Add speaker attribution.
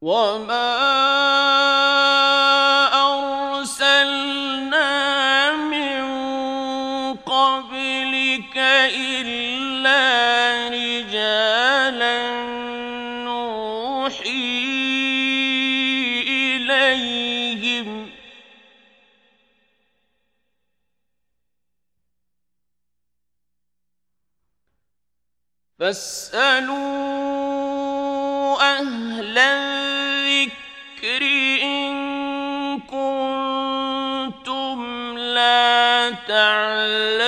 Speaker 1: وما أرسلنا من قبلك إلا رجالا نوحي إليهم فاسألوا أهل الذكر إن كنتم لا تعلمون